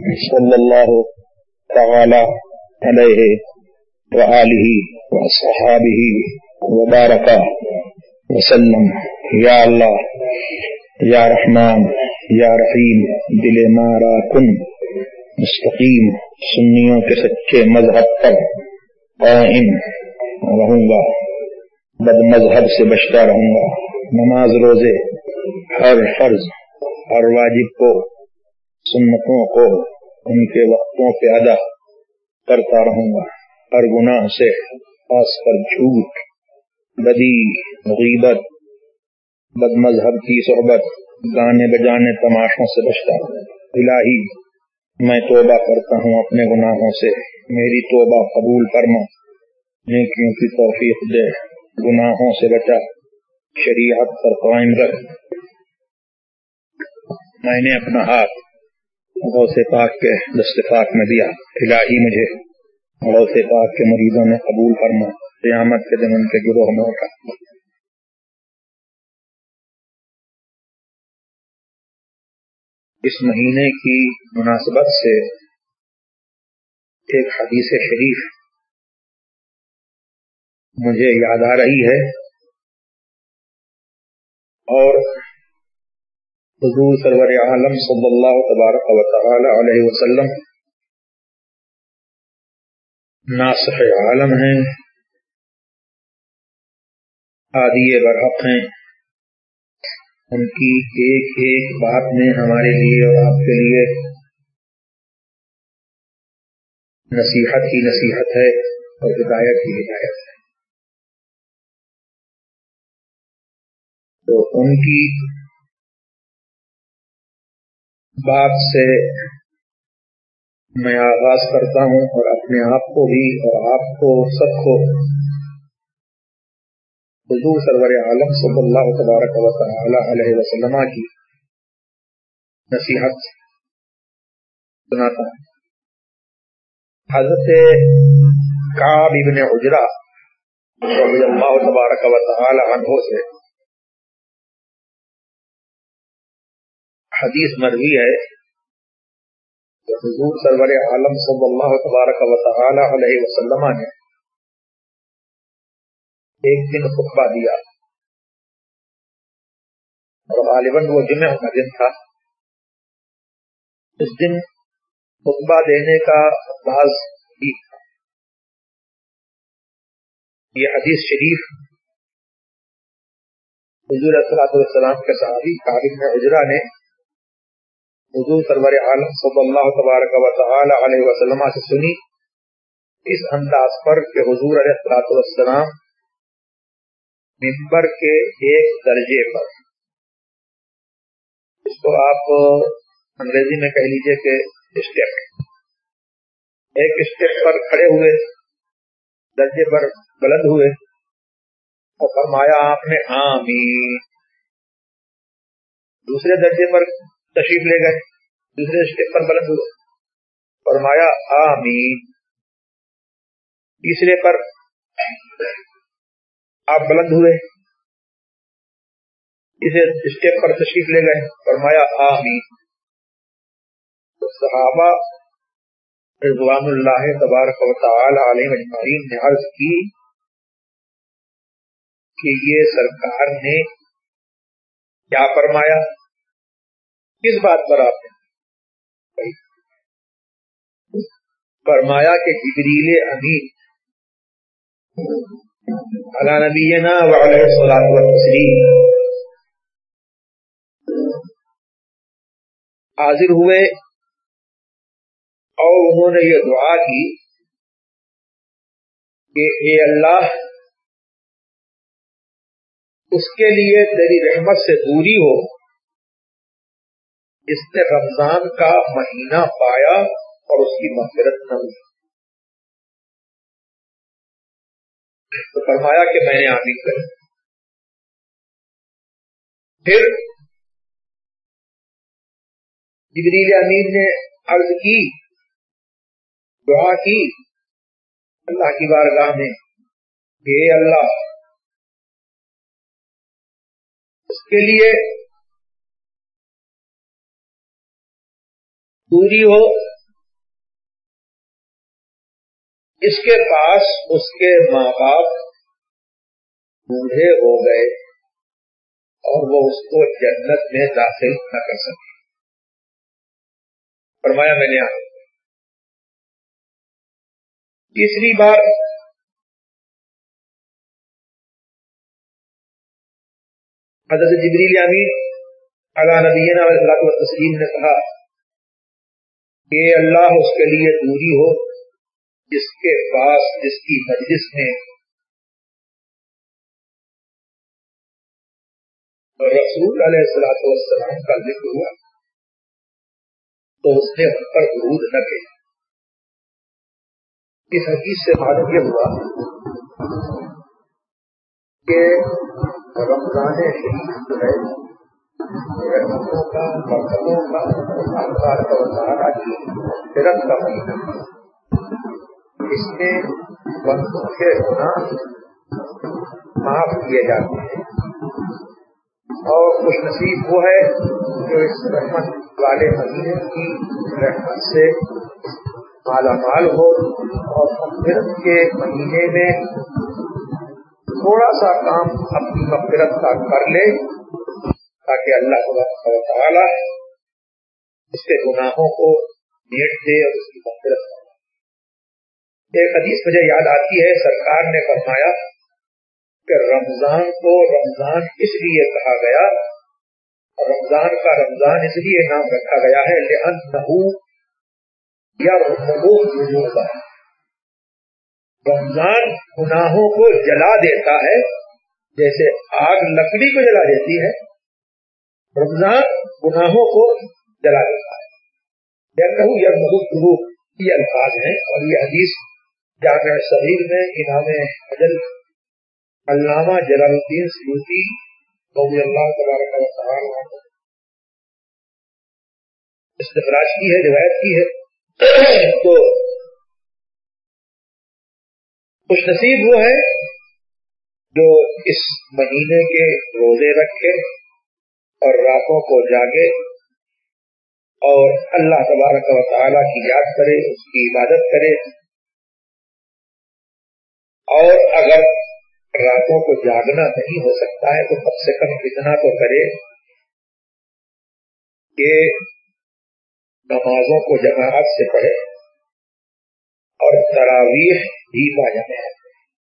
صلی اللہ تعالی علیہ وآلہ وصحابہ وبارک وسلم۔ یا اللہ یا رحمان یا رحیم، دل مارا کن مستقیم، سنیوں کے سچے مذہب پر قائم رہوں گا، بد مذہب سے بچتا رہوں گا، نماز روزے ہر فرض ہر واجب کو، سنتوں کو ان کے وقتوں پہ ادا کرتا رہوں گا، ہر گناہ سے خاص کر جھوٹ، بدی، غیبت، بد مذہب کی صحبت، گانے بجانے تماشوں سے بچتا ہوں۔ الہی میں توبہ کرتا ہوں اپنے گناہوں سے، میری توبہ قبول فرما، نیکیوں کی توفیق دے، گناہوں سے بچا، شریعت پر قائم رکھ۔ میں نے اپنا ہاتھ غوث پاک کے دست پاک میں دیا، الہی مجھے غوث پاک کے مریضوں میں قبول فرما، قیامت کے دن ان کے گروہ میں اٹھا۔ اس مہینے کی مناسبت سے ایک حدیث شریف مجھے یاد آ رہی ہے، اور حضور سرور عالم صلی اللہ تبارک و تعالی علیہ وسلم ناصح عالم ہیں، ہادی برحق ہیں، ان کی ایک ایک بات میں ہمارے لیے اور آپ کے لیے نصیحت ہی نصیحت ہے اور ہدایت ہی ہدایت ہے۔ تو ان کی بات سے میں آغاز کرتا ہوں، اور اپنے آپ کو بھی اور آپ کو سب کو حضور سرور عالم صلی اللہ تبارک و تعالی علیہ وسلم کی نصیحت سناتا ہوں۔ حضرت کعب بن عجرہ رضی اللہ تبارک و تعالی عنہ سے حدیث مروی ہے کہ حضور سرور عالم صلی اللہ تبارک و تعالی علیہ وسلم نے ایک دن خطبہ دیا، اور غالباً وہ جمعہ کا دن تھا۔ اس دن خطبہ دینے کا انداز ٹھیک تھا۔ یہ حدیث شریف حضور صلی اللہ علیہ وسلم کے صحابی کعب بن عجرہ نے حضور سرور عالم صلی اللہ تبارک و تعالی علیہ وسلم سے سنی، اس انداز پر کہ حضور علیہ الصلوۃ والسلام ممبر کے ایک درجے پر، اس کو آپ انگریزی میں کہہ لیجئے کہ اسٹیپ، ایک اسٹیپ پر کھڑے ہوئے، درجے پر بلند ہوئے، اور فرمایا آپ نے آمین۔ دوسرے درجے پر تشریف لے گئے، دوسرے اسٹیپ پر بلند ہوئے، فرمایا آمین۔ تیسرے پر آپ بلند ہوئے، اسے اسٹیپ پر تشریف لے گئے، فرمایا آمین۔ تو صحابہ رضوان اللہ تبارک و تعالی علیہ اجمعین نے عرض کی کہ یہ سرکار نے کیا فرمایا، کس بات پر آپ نے فرمایا کہ جبریل امین علی نبینا وعلیہ الصلوۃ والتسلیم حاضر ہوئے، اور انہوں نے یہ دعا کی کہ اے اللہ، اس کے لیے تیری رحمت سے دوری ہو، اس نے رمضان کا مہینہ پایا اور اس کی مغفرت نہ ہوئی۔ تو فرمایا کہ میں نے آمین کری۔ پھر جبریل امین نے عرض کی، دعا کی اللہ کی بارگاہ میں کہ اے اللہ، اس کے لیے دوری ہو اس کے پاس اس کے ماں باپ بوڑھے ہو گئے اور وہ اس کو جنت میں داخل نہ کر سکے. فرمایا میں نے آگے تیسری بار حضرت جبریل امین علی نبینا علیہ الصلوۃ والتسلیم نے کہا کہ اللہ اس کے لیے دوری ہو جس کے پاس جس کی مجلس میں رسول علیہ الصلوۃ والسلام کا ذکر ہوا تو اس نے ان پر درود نہ بھیجا. اس حدیث سے معلوم یہ ہوا کہ رمضان شریف جو ہے رحمتوں کا برکتوں کا اللہ تعالیٰ کی مغفرت کا مہینہ، اس میں بندوں کے گناہ معاف کیے جاتے ہیں اور خوش نصیب وہ ہے جو اس رحمت والے مہینے کی رحمت سے مالا مال ہو اور مغفرت کے مہینے میں تھوڑا سا کام اپنی مغفرت کا کر لے تاکہ اللہ تعالی اس کے گناہوں کو میٹ دے اور اس کی مغفرت کرے. ایک حدیث مجھے یاد آتی ہے، سرکار نے فرمایا کہ رمضان کو رمضان اس لیے کہا گیا، رمضان کا رمضان اس لیے نام رکھا گیا ہے لأنہ یرحم الذنوب، رمضان گناہوں کو جلا دیتا ہے جیسے آگ لکڑی کو جلا دیتی ہے، رمضان گناہوں کو جلا دیتا ہے. لأنہ یرحم الذنوب یہ الفاظ ہیں اور یہ حدیث جامع صغیر میں امام اجل علامہ جلال الدین سیوطی رضی اللہ تبارک و تعالی استخراج کی ہے، روایت کی ہے. تو خوش نصیب وہ ہے جو اس مہینے کے روزے رکھے اور راتوں کو جاگے اور اللہ تبارک و تعالی کی یاد کرے، اس کی عبادت کرے، اور اگر راتوں کو جاگنا نہیں ہو سکتا ہے تو کم سے کم اتنا تو کرے کہ نمازوں کو جماعت سے پڑھے اور تراویح بھی باجماعت.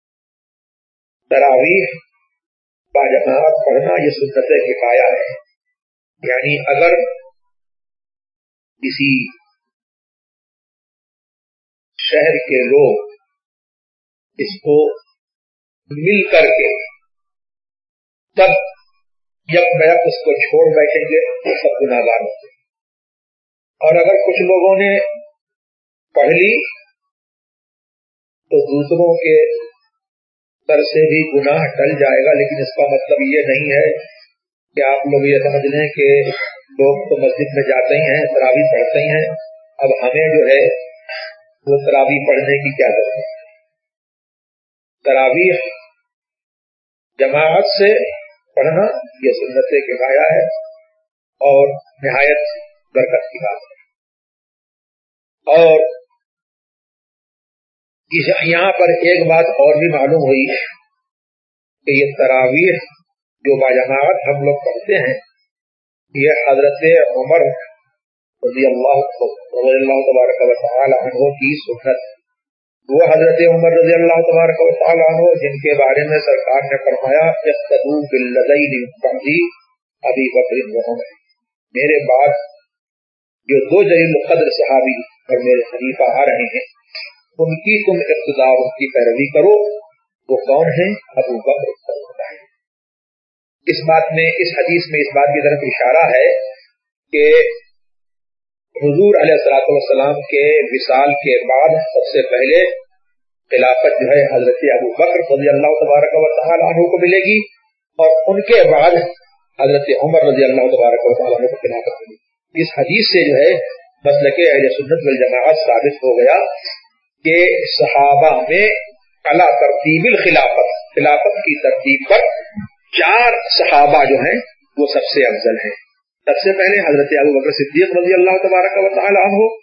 تراویح باجماعت پڑھنا یہ سنت کفایہ ہے، یعنی اگر کسی شہر کے لوگ اس کو مل کر کے تب یک بیک اس کو چھوڑ بیٹھیں گے تو سب گناہگار ہوں گے، اور اگر کچھ لوگوں نے پڑھ لی تو دوسروں کے در سے بھی گناہ ٹل جائے گا. لیکن اس کا مطلب یہ نہیں ہے کہ آپ لوگ یہ سمجھ لیں کہ لوگ تو مسجد میں جاتے ہی ہیں، تراویح پڑھتے ہی ہیں، اب ہمیں جو ہے وہ تراویح پڑھنے کی کیا ضرورت ہے. تراویح جماعت سے پڑھنا یہ سنت کفایہ ہے اور نہایت برکت کی بات ہے. اور یہاں پر ایک بات اور بھی معلوم ہوئی کہ یہ تراویح جو باجماعت ہم لوگ پڑھتے ہیں یہ حضرت عمر رضی اللہ تبارک و تعالی عنہ کی سنت. وہ حضرت عمر رضی اللہ تبارک و تعالی عنہ جن کے بارے میں سرکار نے فرمایا اقتدوا بالذین من بعدی ابی بکر و عمر، میرے بعد جو دو جلیل القدر صحابی اور میرے خلیفہ آ رہے ہیں ان کی تم اقتداء، ان کی پیروی کرو. وہ کون ہیں؟ ابو بکر و عمر. اس بات میں، اس حدیث میں اس بات کی طرف اشارہ ہے کہ حضور علیہ الصلوۃ والسلام کے وصال کے بعد سب سے پہلے خلافت جو ہے حضرت ابو بکر رضی اللہ تبارک و تعالی عنہ کو ملے گی اور ان کے بعد حضرت عمر رضی اللہ تبارک و تعالی عنہ کو خلافت ملے گی. اس حدیث سے جو ہے مسلک اہل سنت والجماعت ثابت ہو گیا کہ صحابہ میں علی ترتیب الخلافت، خلافت کی ترتیب پر 4 صحابہ جو ہیں وہ سب سے افضل ہیں. سب سے پہلے حضرت ابو بکر صدیق رضی اللہ تبارک و تعالی عنہ،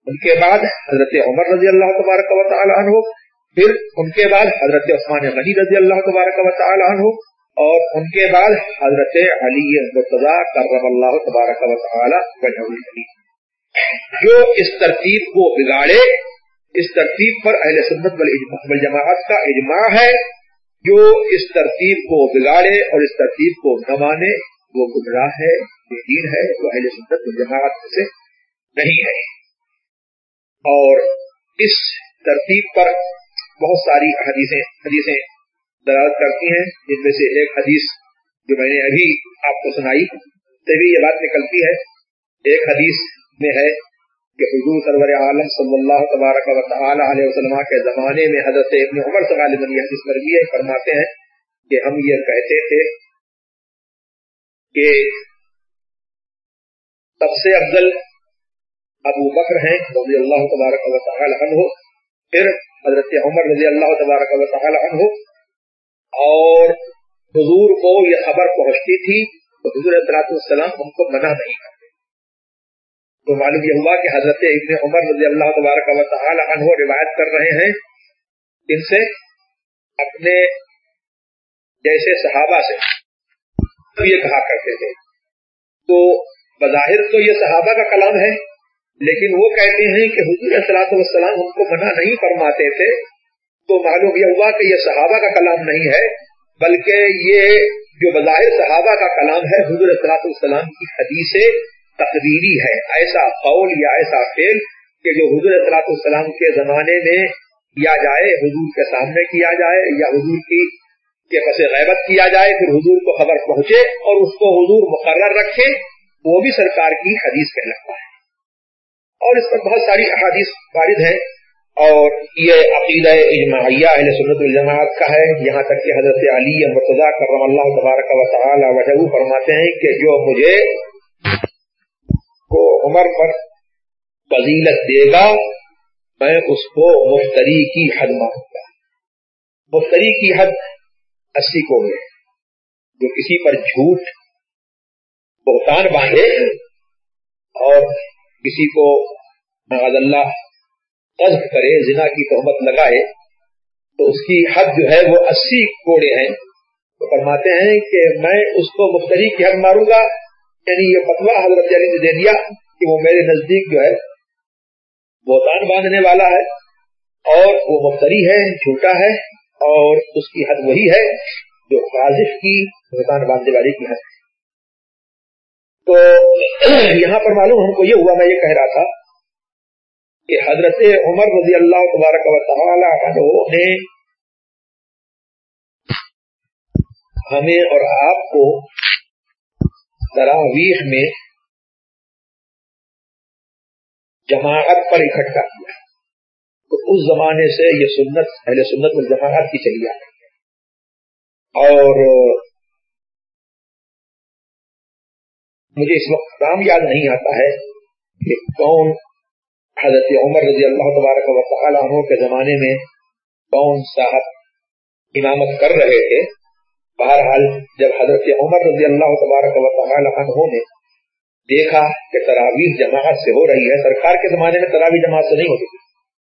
ان کے بعد حضرت عمر رضی اللہ تبارک و تعالی عنہ، پھر ان کے بعد حضرت عثمان غنی رضی اللہ تبارک و تعالی عنہ، اور ان کے بعد حضرت علی مرتضیٰ کرم اللہ تبارک و تعالی وجہہ الکریم۔ جو اس ترتیب کو بگاڑے، اس ترتیب پر اہل سنت والجماعت کا اجماع ہے، جو اس ترتیب کو بگاڑے اور اس ترتیب کو نہ مانے وہ گمراہ ہے، بے دین ہے، وہ اہل سنت والجماعت سے نہیں ہے۔ اور اس ترتیب پر بہت ساری حدیثیں دلالت کرتی ہیں، جن میں سے ایک حدیث جو میں نے ابھی آپ کو سنائی سے بھی یہ بات نکلتی ہے۔ ایک حدیث میں ہے کہ حضور سرور عالم صلی اللہ تبارک و تعالی علیہ وسلم کے زمانے میں حضرت ابن عمر سے غالباً یہ حدیث مروی ہے، فرماتے ہیں کہ ہم یہ کہتے تھے کہ سب سے افضل ابو بکر ہیں رضی اللہ تبارک و تعالی عنہ، پھر حضرت عمر رضی اللہ تبارک و تعالی عنہ، اور حضور کو یہ خبر پہنچتی تھی تو حضور صلی اللہ علیہ وسلم ان کو منع نہیں کرتے۔ تو معلوم یہ ہوا کہ حضرت ابن عمر رضی اللہ تبارک و تعالی عنہ روایت کر رہے ہیں ان سے اپنے جیسے صحابہ سے تو یہ کہا کرتے تھے۔ تو بظاہر تو یہ صحابہ کا کلام ہے، لیکن وہ کہتے ہیں کہ حضور صلی اللہ علیہ وسلم ان کو منع نہیں فرماتے تھے، تو معلوم یہ ہوا کہ یہ صحابہ کا کلام نہیں ہے، بلکہ یہ جو بظاہر صحابہ کا کلام ہے حضور صلی اللہ علیہ وسلم کی حدیث تقریری ہے، ایسا قول یا ایسا فعل کہ جو حضور صلی اللہ علیہ وسلم کے زمانے میں کیا جائے، حضور کے سامنے کیا جائے یا حضور کی کے پس غیبت کیا جائے، پھر حضور کو خبر پہنچے اور اس کو حضور مقرر رکھے، وہ بھی سرکار کی حدیث کہلاتا ہے۔ اور اس پر بہت ساری احادیث وارد ہیں، اور یہ عقیدہ اجماعیہ اہل سنت والجماعت کا ہے، یہاں تک کہ حضرت علی مرتضیٰ کرم اللہ تبارک و تعالی وجہہ فرماتے ہیں کہ جو مجھے کو عمر پر فضیلت دے گا میں اس کو مفتری کی حد مانوں گا۔ مفتری کی حد 80 کو ہے، جو کسی پر جھوٹ بہتان باندھے اور کسی کو معاذ اللہ قذف کرے، زنا کی تہمت لگائے، تو اس کی حد جو ہے وہ 80 کوڑے ہیں۔ تو فرماتے ہیں کہ میں اس کو مفتری کی حد ماروں گا، یعنی یہ فتویٰ حضرت علی نے دے دیا کہ وہ میرے نزدیک جو ہے بہتان باندھنے والا ہے اور وہ مفتری ہے، جھوٹا ہے، اور اس کی حد وہی ہے جو قاذف کی بہتان باندھنے والے کی حد ہے۔ تو یہاں پر معلوم ہم کو یہ ہوا، میں یہ کہہ رہا تھا کہ حضرت عمر رضی اللہ تبارک و تعالی عنہ نے ہمیں اور آپ کو تراویح میں جماعت پر اکٹھا کیا، تو اس زمانے سے یہ سنت اہل سنت والجماعت کی چلی آ رہی ہے۔ اور مجھے اس وقت نام یاد نہیں آتا ہے کہ کون حضرت عمر رضی اللہ تبارک و تعالی عنہ کے زمانے میں کون صاحب امامت کر رہے تھے۔ بہرحال جب حضرت عمر رضی اللہ تبارک و تعالی عنہ نے دیکھا کہ تراویح جماعت سے ہو رہی ہے، سرکار کے زمانے میں تراویح جماعت سے نہیں ہوتی تھی،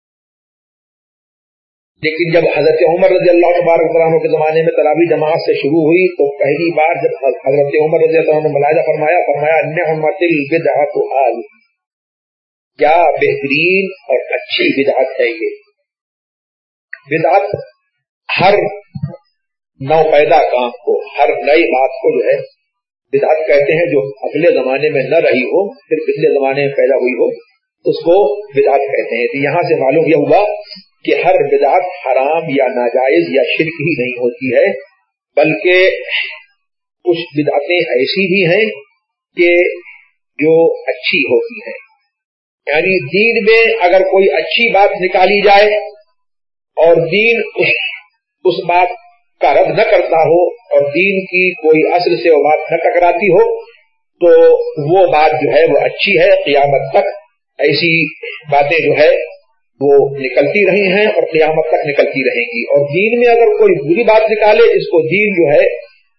لیکن جب حضرت عمر رضی اللہ تبارک و تعالی عنہ کے زمانے میں تراویح جماعت سے شروع ہوئی تو پہلی بار جب حضرت عمر رضی اللہ عنہ نے ملاحظہ فرمایا نعمت البدعۃ هذه، کیا بہترین اور اچھی بدعت ہے یہ۔ بدعت ہر نو پیدا کام کو، ہر نئی بات کو جو ہے بدعت کہتے ہیں، جو اگلے زمانے میں نہ رہی ہو پھر پچھلے زمانے میں پیدا ہوئی ہو اس کو بدعت کہتے ہیں۔ تو یہاں سے معلوم یہ ہوا کہ ہر بدعت حرام یا ناجائز یا شرک ہی نہیں ہوتی ہے، بلکہ کچھ بدعتیں ایسی بھی ہیں کہ جو اچھی ہوتی ہیں۔ یعنی دین میں اگر کوئی اچھی بات نکالی جائے اور دین اس بات کا رد نہ کرتا ہو اور دین کی کوئی اصل سے وہ بات نہ ٹکراتی ہو تو وہ بات جو ہے وہ اچھی ہے۔ قیامت تک ایسی باتیں جو ہے وہ نکلتی رہی ہیں اور قیامت تک نکلتی رہیں گی۔ اور دین میں اگر کوئی بری بات نکالے اس کو دین جو ہے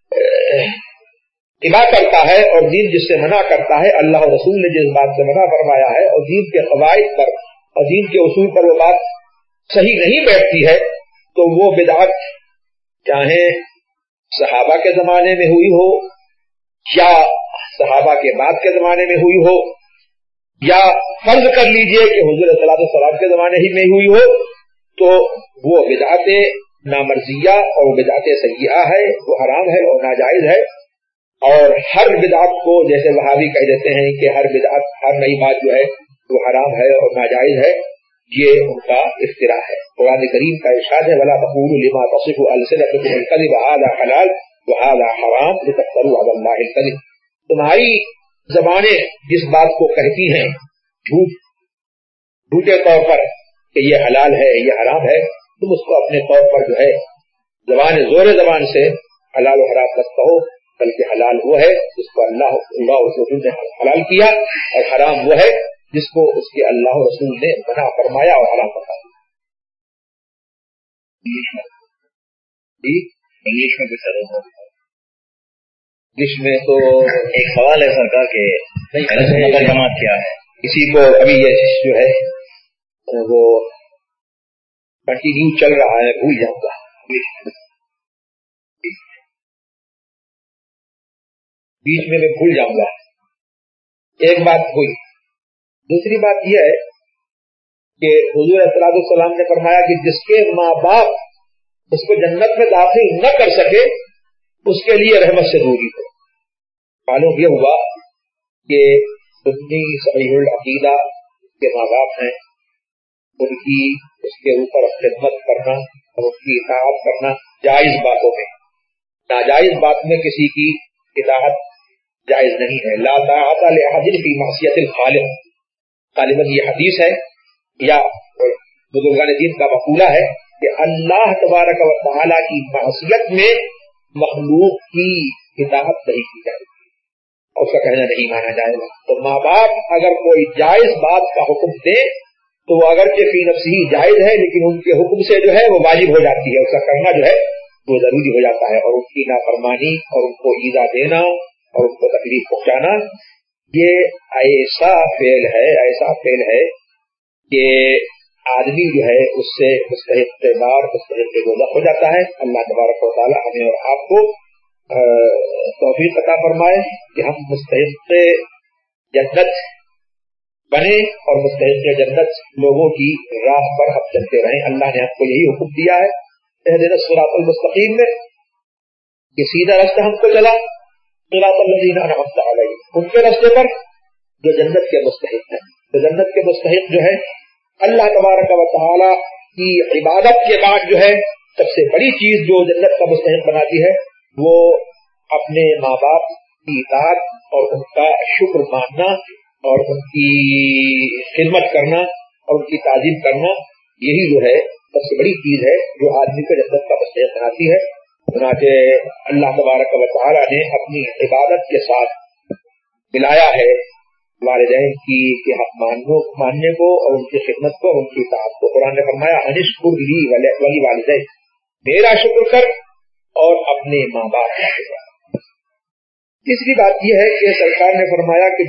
ابا کرتا ہے، اور دین جس سے منع کرتا ہے، اللہ اور رسول نے جس بات سے منع فرمایا ہے اور دین کے قواعد پر और दीन के उसूल पर वो बात सही नहीं बैठती है तो वो बिदअत चाहे सहाबा के जमाने में हुई हो या सहाबा के बाद के जमाने में हुई हो या फर्ज कर लीजिए कि हुजूर सल्लल्लाहु अलैहि वसल्लम के जमाने ही में हुई हो, तो वो बिदअत नामर्जिया और बिदअत सय्यिआ है, वो हराम है और नाजायज है। और हर बिदअत को जैसे वहाबी कह देते हैं कि हर बिदअत, हर नई बात जो है वो हराम है और नाजायज है, ये उनका इफ्तिरा है। कुरान करीम का इरशाद है, वला तक़ूलू लिमा तसिफु अलसिनतुकुम अल-कज़िब हाज़ा हलाल व हाज़ा हराम लितफ़्तरू अला अल्लाहि अल-कज़िब। तुम्हारी ज़बानें जिस बात को कहती हैं झूठे तौर पर कि ये हलाल है ये हराम है, तुम उसको अपने तौर पर जो है जोर ज़बान से हलाल और हराम मत कहो, बल्कि हलाल वो है जिसको अल्लाह और रसूल ने हलाल किया और हराम वो है जिसको उसके अल्लाह और रसूल ने मना फरमाया और हराम फरमाया। इंग्लिश में कुछ इंग्लिश में तो एक सवाल है सरकार के जमात क्या है, किसी को अभी ये जो है वो कंटिन्यू चल रहा है, भूल जाऊंगा। बीच में मैं भूल जाऊंगा। एक बात हुई। दूसरी बात यह है कि हुजूर सल्लल्लाहु अलैहि वसल्लम ने फरमाया कि जिसके माँ बाप उसको जन्नत में दाखिल न कर सके उसके लिए रहमत से दूरी हो। मालूम यह हुआ कि सुन्नी सहीहुल अकीदा के माँ बाप हैं, उनकी उसके ऊपर खिदमत करना और उसकी इताअत करना जायज बातों में, नाजायज बात में किसी की इताअत जायज नहीं है। ला ताअता लिअहदिन फी मासियतिल खालिक, गालिबन ये हदीस है या बुजुर्गान दीन का मक़ूला है कि अल्लाह तबारक व तआला की मासियत में मखलूक की इताअत नहीं की जाएगी और उसका कहना नहीं माना जाएगा। तो माँ बाप अगर कोई जायज बात का हुक्म दे तो वो अगरचे फी नफ्सी ही जायज है, लेकिन उनके हुक्म से जो है वो वाजिब हो जाती है, उसका करना जो है वो जरूरी हो जाता है। और उनकी नाफरमानी और उनको ईजा देना और उनको तकलीफ पहुंचाना ये ऐसा फेल है कि आदमी जो है उससे मुस्तहिक़-ए-नार मुस्तहिक़-ए-दोज़ख हो जाता है। अल्लाह तबारक व तआला हमें और आपको तौफीक अता फरमाए कि हम मुस्तहिक़-ए-जन्नत बने और मुस्तहिक़-ए-जन्नत लोगों की राह पर हम चलते रहें। अल्लाह ने हमको यही हुक्म दिया है, इहदिनस सिरातल मुस्तक़ीम में, कि सीधा रास्ता हमको चला, सिरातल लज़ीना अनअमता अलैहिम, उनके रास्ते पर जो जन्नत के मुस्तहिक़ है। तो जन्नत के मुस्तहिक़ जो है अल्लाह तबारक व तआला की इबादत के बाद जो है सबसे बड़ी चीज जो जन्नत का मुस्तहिक़ बनाती है वो अपने माँ बाप की इताअत और उनका शुक्र मानना और उनकी खिदमत करना और उनकी ताज़ीम करना, यही जो है सबसे बड़ी चीज है जो आदमी को जन्नत का मुस्तहिक़ बनाती है। चुनांचे अल्लाह तबारक व तआला ने अपनी इबादत के साथ मिलाया है वालिदैन की कि हक मानने को और उनकी खिदमत को और उनकी इताअत को। कुरान ने फरमाया अनिश्कुर ली वली वालिदैन, मेरा शुक्र कर और अपने माँ बाप का शुक्र। तीसरी बात यह है कि सरकार ने फरमाया कि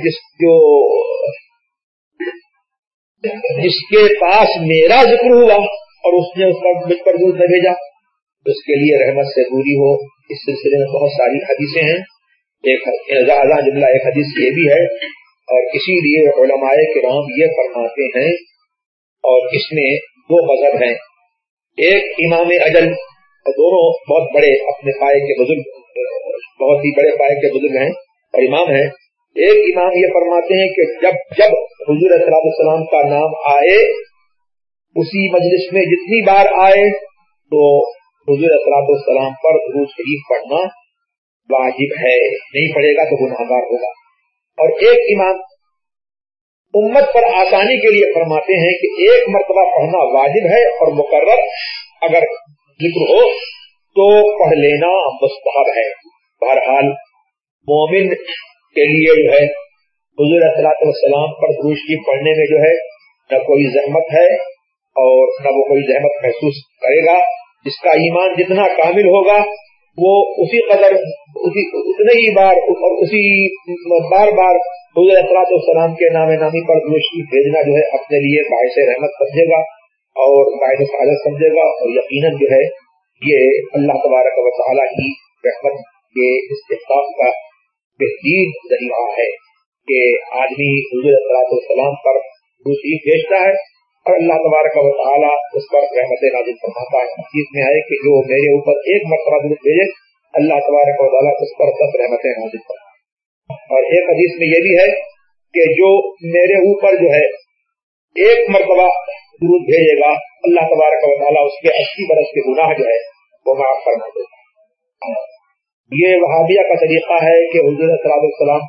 जिसके पास मेरा जिक्र हुआ और उसने उसका मुझ पर दूध न भेजा उसके लिए रहमत से दूरी हो। इस सिलसिले में बहुत सारी हदीसें हैं। एक जुमला एक हदीस ये भी है और इसीलिए उलमाए किराम ये फरमाते हैं, और इसमें दो मज़हब हैं, एक इमाम अजल, दोनों बहुत बड़े अपने पाए के बुजुर्ग, बहुत ही बड़े पाए के बुजुर्ग हैं और इमाम हैं। एक इमाम ये फरमाते हैं कि जब हुजूर सल्लल्लाहु अलैहि वसल्लम का नाम आए उसी मजलिस में जितनी बार आए तो हुजूर सल्लल्लाहु अलैहि वसल्लम पर दुरूद शरीफ पढ़ना वाजिब है, नहीं पढ़ेगा तो गुनाहगार होगा। और एक इमाम उम्मत पर आसानी के लिए फरमाते हैं कि एक मर्तबा पढ़ना वाजिब है और मुकर्रर अगर जिक्र हो तो पढ़ लेना मुस्तहब है। बहरहाल मोमिन के लिए जो है हुजूर सल्लल्लाहु अलैहि वसल्लम पर दुरूद शरीफ पढ़ने में जो है न कोई ज़हमत है और न वो कोई ज़हमत महसूस करेगा। जिसका ईमान जितना कामिल होगा وہ اسی قدر اتنے ہی بار اور اسی بار بار حضور صلی السلام کے نام نامی پر درود بھیجنا جو ہے اپنے لیے باعث رحمت سمجھے گا اور باعث سعادت سمجھے گا، اور یقیناً جو ہے یہ اللہ تبارک و تعالیٰ کی رحمت کے استحقاق کا بہترین ذریعہ ہے کہ آدمی حضور صلی اللہ علیہ وسلم پر درود بھیجتا ہے اور اللہ تبارک و تعالیٰ اس پر رحمت نازل فرماتا ہے۔ حدیث میں ہے کہ جو میرے اوپر ایک مرتبہ درود بھیجے اللہ تبارک و تعالیٰ اس پر 10 رحمتیں نازل فرماتا ہے۔ اور ایک حدیث میں یہ بھی ہے کہ جو میرے اوپر جو ہے ایک مرتبہ درود بھیجے گا اللہ تبارک و تعالیٰ اس کے 80 برس کے گناہ جو ہے وہ معاف فرما دیتا ہے۔ یہ وہابیہ کا طریقہ ہے کہ حضور صلی اللہ علیہ وسلم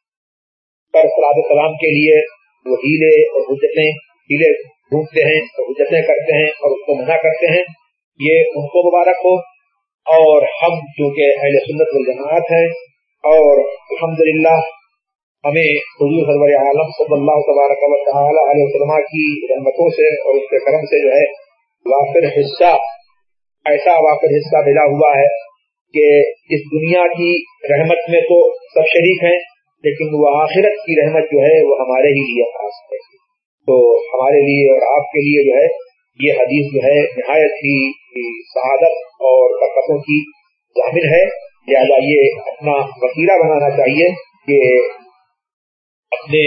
پر صلی اللہ علیہ وسلم کے لیے وہ ہیلے اور ہیلے ڈھونڈتے ہیں اور حجتیں کرتے ہیں اور اس کو منع کرتے ہیں، یہ ان کو مبارک ہو۔ اور ہم چونکہ اہل سنت والجماعت ہیں اور الحمدللہ ہمیں حضور سرور عالم صلی اللہ تبارک و تعالی علیہ وسلم کی رحمتوں سے اور اس کے کرم سے جو ہے وافر حصہ، ایسا وافر حصہ ملا ہوا ہے کہ اس دنیا کی رحمت میں تو سب شریک ہیں، لیکن وہ آخرت کی رحمت جو ہے وہ ہمارے ہی لیے خاص ہے۔ تو ہمارے لیے اور آپ کے لیے جو ہے یہ حدیث جو ہے نہایت ہی سعادت اور برکتوں کی ضامن ہے، لہٰذا یہ اپنا وسیلہ بنانا چاہیے کہ اپنے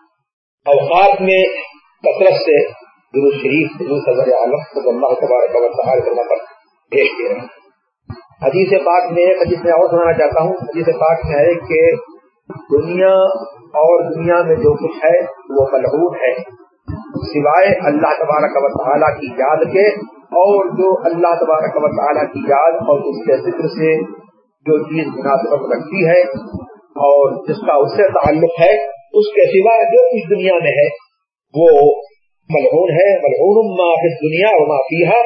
اوقات میں کثرت سے درود شریف حضور صلی اللہ صلی اللہ تبارک و تعالی وسلم پر بھیجتے رہیں۔ حدیث پاک میں ایک حدیث میں اور سنانا چاہتا ہوں۔ حدیث پاک میں ہے کہ دنیا اور دنیا میں جو کچھ ہے وہ ملعون ہے سوائے اللہ تبارک و تعالیٰ کی یاد کے، اور جو اللہ تبارک و تعالیٰ کی یاد اور اس کے ذکر سے جو چیز مناسبت رکھتی ہے اور جس کا اس سے تعلق ہے، اس کے سوا جو کچھ دنیا میں ہے وہ ملعون ہے۔ ملعون ما فی الدنیا وما فیہا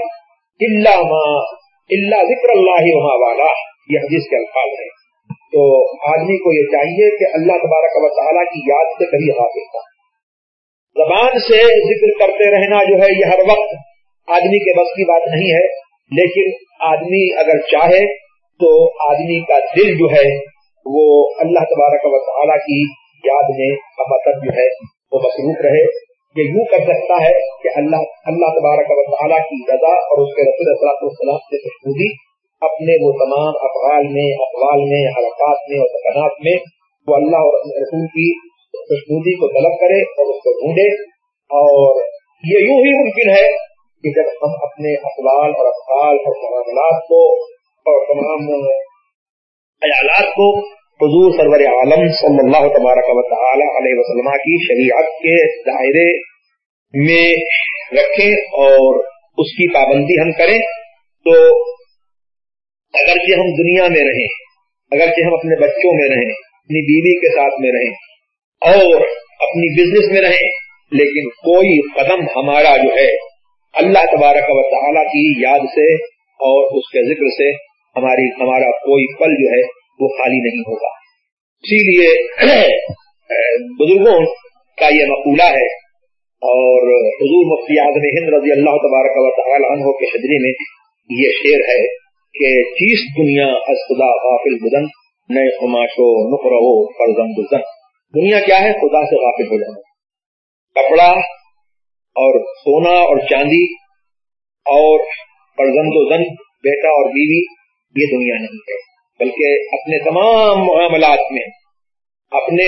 الا ذکر اللہ وما والاه، یہ حدیث کے الفاظ ہیں۔ تو آدمی کو یہ چاہیے کہ اللہ تبارک و تعالیٰ کی یاد سے کبھی غافل نہ، زبان سے ذکر کرتے رہنا جو ہے یہ ہر وقت آدمی کے بس کی بات نہیں ہے، لیکن آدمی اگر چاہے تو آدمی کا دل جو ہے وہ اللہ تبارک و تعالیٰ کی یاد میں ابد جو ہے وہ مصروف رہے۔ یہ یوں کر سکتا ہے کہ اللہ تبارک و تعالیٰ کی رضا اور اس کے رسول صلی اللہ علیہ وسلم سے خوشنودی اپنے وہ تمام افعال میں، اقوال میں، حرکات میں اور سکنات میں وہ اللہ اور رسول کی خوشنودی کو طلب کرے اور اس کو ڈھونڈے۔ اور یہ یوں ہی ممکن ہے کہ جب ہم اپنے اقوال اور افعال اور معاملات کو اور تمام خیالات کو حضور سرور عالم صلی اللہ تبارک و تعالی علیہ وسلم کی شریعت کے دائرے میں رکھیں اور اس کی پابندی ہم کریں، تو اگرچہ ہم دنیا میں رہیں، اگرچہ ہم اپنے بچوں میں رہیں، اپنی بیوی کے ساتھ میں رہیں اور اپنی بزنس میں رہیں، لیکن کوئی قدم ہمارا جو ہے اللہ تبارک و تعالی کی یاد سے اور اس کے ذکر سے ہمارا کوئی پل جو ہے وہ خالی نہیں ہوگا۔ اسی لیے بزرگوں کا یہ مقولہ ہے، اور حضور مفتی اعظم ہند رضی اللہ تبارک و تعالی عنہ کے شجرے میں یہ شعر ہے کہ چیز دنیا از خدا غافل بدن نئے خماشو نقر ہو فرزند زن۔ دنیا کیا ہے؟ خدا سے غافل ہو جانا۔ کپڑا اور سونا اور چاندی اور فرزند و زن، بیٹا اور بیوی، یہ دنیا نہیں ہے، بلکہ اپنے تمام معاملات میں اپنے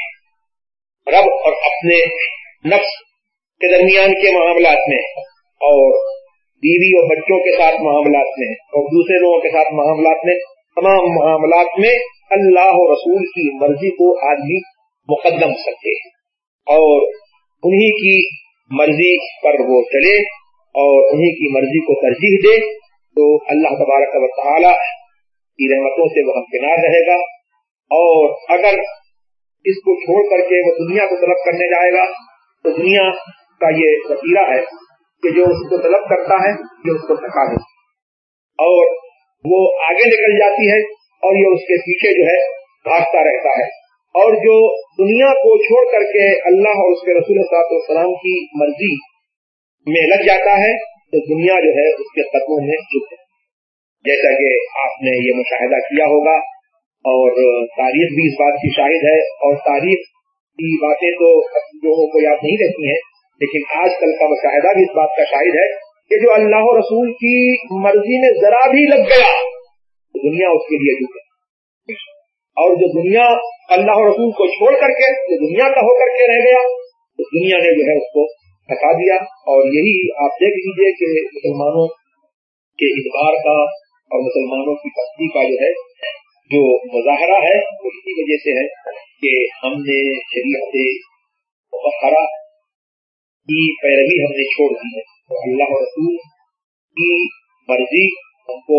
رب اور اپنے نفس کے درمیان کے معاملات میں اور بیوی اور بچوں کے ساتھ معاملات میں اور دوسرے لوگوں کے ساتھ معاملات میں، تمام معاملات میں اللہ اور رسول کی مرضی کو آدمی مقدم سکے اور انہی کی مرضی پر وہ چلے اور انہی کی مرضی کو ترجیح دے، تو اللہ تبارک و تعالی کی رحمتوں سے وہ ہمکنار رہے گا۔ اور اگر اس کو چھوڑ کر کے وہ دنیا کو طلب کرنے جائے گا تو دنیا کا یہ وسیلہ ہے کہ جو اس کو طلب کرتا ہے یہ اس کو تھکا دے اور وہ آگے نکل جاتی ہے اور یہ اس کے پیچھے جو ہے بھاگتا رہتا ہے، اور جو دنیا کو چھوڑ کر کے اللہ اور اس کے رسول صلی اللہ علیہ وسلم کی مرضی میں لگ جاتا ہے تو دنیا جو ہے اس کے قدموں میں جھک ہے۔ जैसा कि आपने ये मुशाहिदा किया होगा और तारीख भी इस बात की शाहिद है, और तारीख की बातें तो लोगों को याद नहीं रहती हैं, लेकिन आजकल का मुशाहिदा भी इस बात का शाहिद है कि जो अल्लाह और रसूल की मर्जी में जरा भी लग गया तो दुनिया उसके लिए झुके, और जो दुनिया अल्लाह और रसूल को छोड़ करके जो दुनिया का होकर के रह गया तो दुनिया ने जो है उसको हटा दिया। और यही आप देख लीजिए कि मुसलमानों के इजबार का और मुसलमानों की पत्नी का जो है जो मुजाहरा है वो इसी वजह से है कि हमने शरीयत मुतहरा की पैरवी हमने छोड़ दी है, तो अल्लाह और रसूल की मर्जी हमको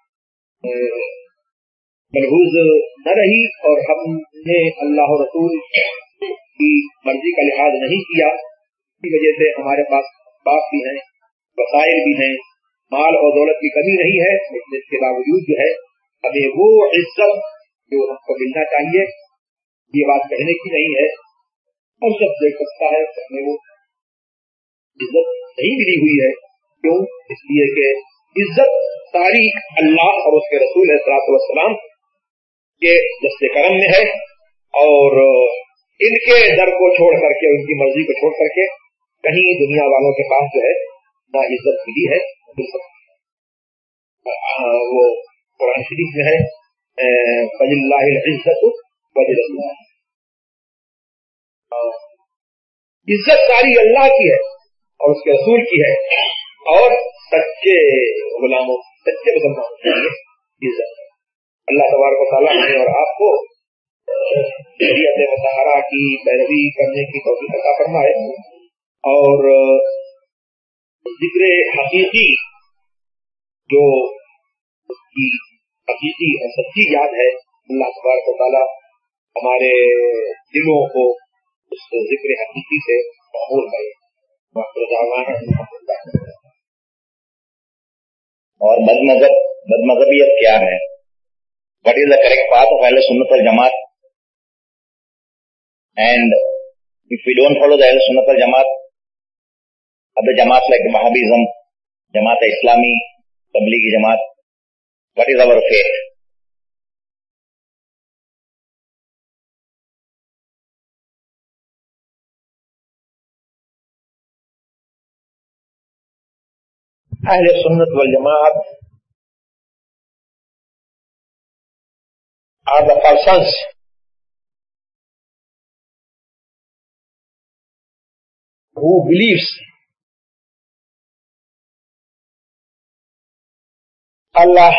मलहूज न रही और हमने अल्लाह और रसूल की मर्जी का लिहाज नहीं किया। इसी वजह से हमारे पास बाप भी हैं, वसाइल भी हैं, माल और दौलत की कमी नहीं है, लेकिन इसके बावजूद जो है हमें वो इज्जत जो हमको मिलना चाहिए, ये बात कहने की नहीं है, और सब देख सकता है हमें वो इज्जत नहीं मिली हुई है। क्यों? इसलिए कि इज्जत सारी अल्लाह और उसके रसूल अलैहिस्सलाम के दस्ते करम में है, और इनके दर को छोड़ करके उनकी मर्जी को छोड़ करके कहीं दुनिया वालों के पास जो है ना इज्जत मिली है। वो कुरान शरीफ में है वलिल्लाहिल इज्जतु वलिरसूलिही, इज्जत सारी अल्लाह की है और उसके रसूल की है, और सच्चे गुलामों सच्चे मुसलमानों की इज्जत अल्लाह तबारक व तआला हमें और आपको शरीयत मुतहरा की पैरवी करने की तौफीक अता फरमाए, और जिक्र हकीकी जो उसकी हकीकी और सच्ची याद है अल्लाह तबारक व तआला हमारे दिलों को उस जिक्र हकीकी से मामूल करे। और बदमज़हबियत क्या है? What is the correct path of Ahl Sunnah wal Jamaat? And if we don't follow the Ahl Sunnah wal Jamaat, other Jamaats like Wahhabism, Jamaat Islami, Tablighi Jamaat, what is our fate? Ahl Sunnah wal Jamaat are the persons who believes Allah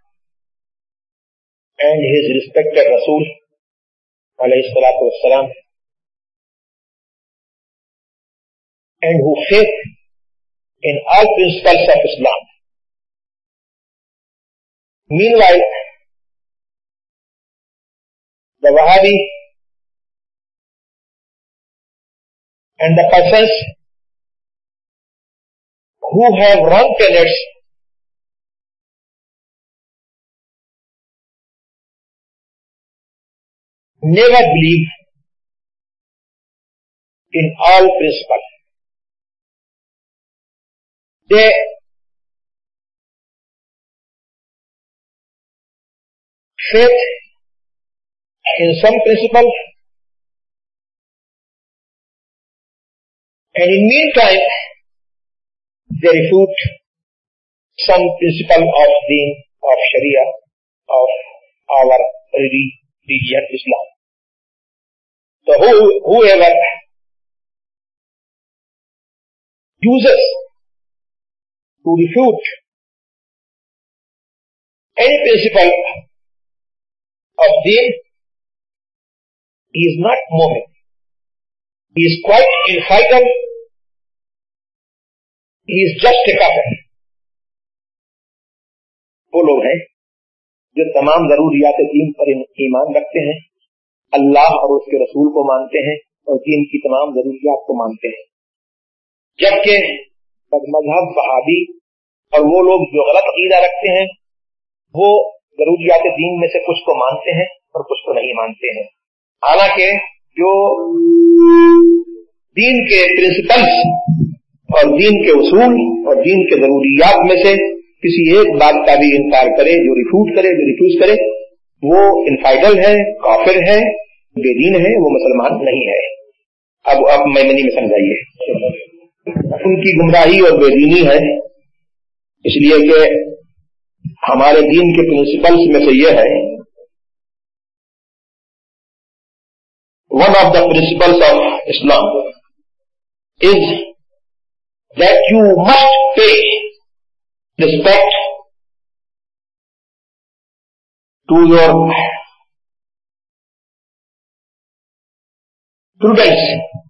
and His respected Rasul alayhi salatu wassalam, and who faith in all principles of Islam. Meanwhile, the Wahhabi and the persons who have wrong tenets never believe in all principles. They faith in some principle, and in meantime they refute some principle of deen, of Sharia, of our religion Islam. So whoever uses to refute any principle of deen, he is not mu'min. He is quite entitled. He is just a kafir. वो लोग हैं जो तमाम जरूरियात दीन पर ईमान रखते हैं, अल्लाह और उसके रसूल को मानते हैं और दीन की तमाम जरूरियात को मानते हैं, जबकि मजहब वहाबी और वो लोग जो गलत अकीदा रखते हैं वो जरूरियात दीन में से कुछ को मानते हैं और कुछ को नहीं मानते हैं। हालांकि जो दीन के प्रिंसिपल्स और दीन के उसूल और दीन के जरूरियात में से किसी एक बात का भी इनकार करे, जो रिफ्यूज करे, वो इनफाइडल है, काफिर है, बेदीन है, वो मुसलमान नहीं है। अब मैमनी में समझाइए, उनकी गुमराही और बेदीनी है, इसलिए कि हमारे दीन के प्रिंसिपल्स में से ये है, one of the principles of Islam is that you must pay respect to your prudence.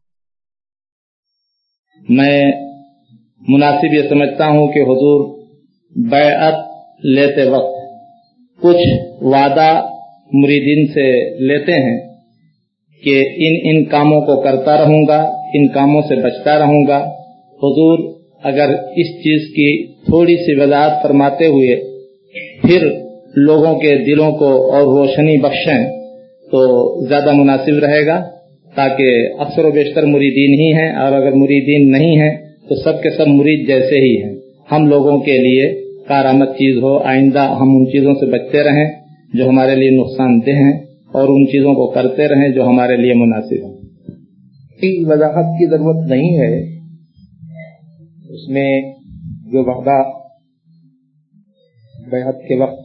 मैं मुनासिब ये समझता हूँ कि हुजूर बैअत लेते वक्त कुछ वादा मुरीदीन से लेते हैं कि इन कामों को करता रहूंगा, इन कामों से बचता रहूंगा। हुजूर अगर इस चीज की थोड़ी सी वजाहत फरमाते हुए फिर लोगों के दिलों को और रोशनी बख्शें तो ज्यादा मुनासिब रहेगा, ताकि अक्सर व बेशतर मुरीदीन ही हैं, और अगर मुरीदीन नहीं हैं तो सब के सब मुरीद जैसे ही हैं। हम लोगों के लिए कारआमद चीज हो, आइंदा हम उन चीजों से बचते रहें जो हमारे लिए नुकसानदेह हैं, और उन चीजों को करते रहें जो हमारे लिए मुनासिब है। वजाहत की जरूरत नहीं है, उसमें जो वादा बैअत के वक्त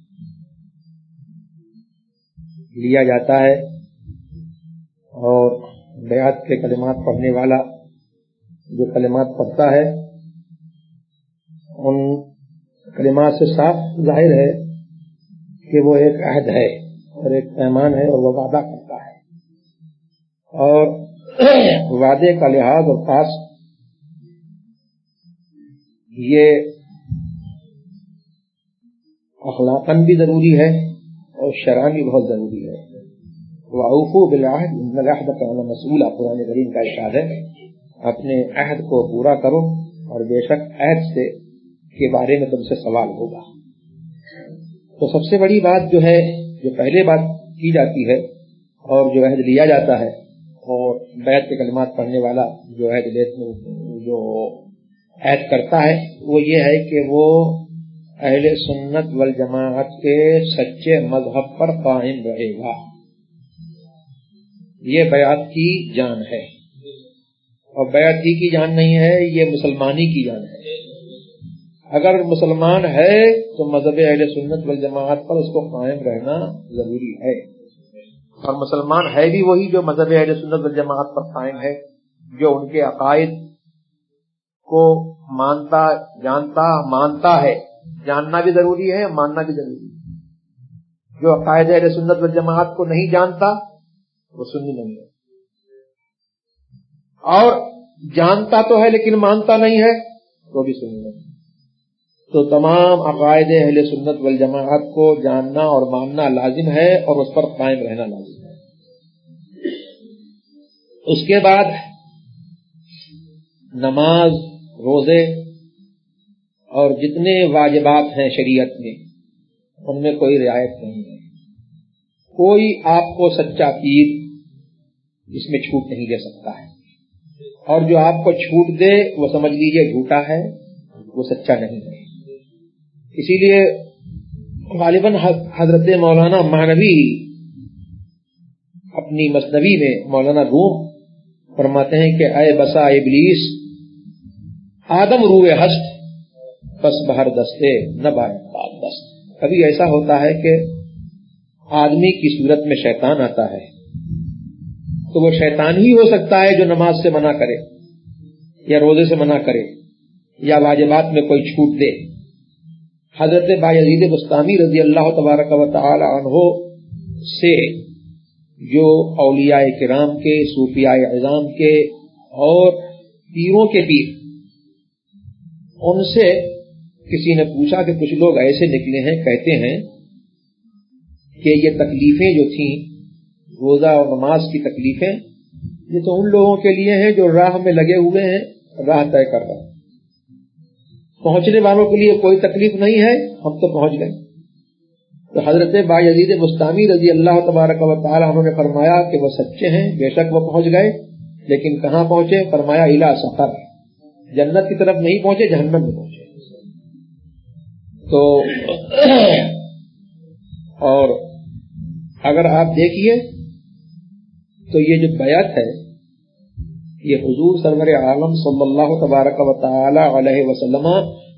लिया जाता है और बैअत के कलिमात पढ़ने वाला जो कलिमात पढ़ता है, उन कलिमात से साफ जाहिर है कि वो एक अहद है और एक पैमान है और वो वादा करता है, और वादे का लिहाज और खास ये अखलाकन भी जरूरी है और शरअन भी बहुत जरूरी है। वाऊफू बिल अहद इन्नल अहद कान मसऊला, कुरान करीम का इरशाद है, अपने अहद को पूरा करो और बेशक अहद से के बारे में तुमसे सवाल होगा। तो सबसे बड़ी बात जो है, जो पहले बात की जाती है और जो अहद लिया जाता है, और बैत के कलिमात पढ़ने वाला जो अहद करता है, वो ये है कि वो अहले सुन्नत वल जमाअत के सच्चे मजहब पर कायम रहेगा। ये बैत की जान है, और बैत ही की जान नहीं है, ये मुसलमानी की जान है। अगर मुसलमान है तो मजहब अहले सुन्नत वल जमाअत पर उसको कायम रहना जरूरी है, और मुसलमान है भी वही जो मजहब अहले सुन्नत वल जमाअत पर कायम है, जो उनके अकायद को मानता, जानता, मानता है। जानना भी जरूरी है, मानना भी जरूरी है। जो अकायद अहले सुन्नत वल जमाअत को नहीं जानता वो सुन्नी नहीं है, और जानता तो है लेकिन मानता नहीं है तो भी सुन्नी नहीं है। तो तमाम अकायद अहले सुन्नत वल जमाअत को जानना और मानना लाजिम है, और उस पर कायम रहना लाजिम है। उसके बाद नमाज, रोजे और जितने वाजिबात हैं शरीयत में, उनमें कोई रियायत नहीं है। कोई आपको सच्चा पीर इसमें छूट नहीं दे सकता है, और जो आपको छूट दे वो समझ लीजिए झूठा है, वो सच्चा नहीं है। इसीलिए गालिबन हजरत मौलाना मानवी अपनी मसनवी में मौलाना रूम फरमाते हैं कि अय बसा इबलीस आदम रूए हस्त बस बहर दस्ते न बात दस्त। कभी ऐसा होता है कि आदमी की सूरत में शैतान आता है, तो वो शैतान ही हो सकता है जो नमाज से मना करे या रोजे से मना करे या वाजिबात में कोई छूट दे। हजरत बायजीद बुस्तामी रजी अल्लाह तबारक व तआला अन्हो से जो औलियाए किराम के, सूफियाए इज़ाम के और पीरों के पीर, उनसे किसी ने पूछा कि कुछ लोग ऐसे निकले हैं, कहते हैं कि ये तकलीफें जो थी, रोजा और नमाज की तकलीफें, ये तो उन लोगों के लिए हैं जो राह में लगे हुए हैं, राह तय कर रहे हैं। पहुंचने वालों के लिए कोई तकलीफ नहीं है, हम तो पहुंच गए। तो हजरत बायजीद बुस्तामी रजी अल्लाह तबारक व तआला उन्होंने फरमाया कि वो सच्चे हैं, बेशक वो पहुंच गए, लेकिन कहाँ पहुंचे? फरमाया इला सफर, जन्नत की तरफ नहीं पहुंचे, जहन्नम में पहुंचे। تو اور اگر آپ دیکھیے تو یہ جو بیعت ہے یہ حضور سرور عالم صلی اللہ تبارک و تعالی علیہ وسلم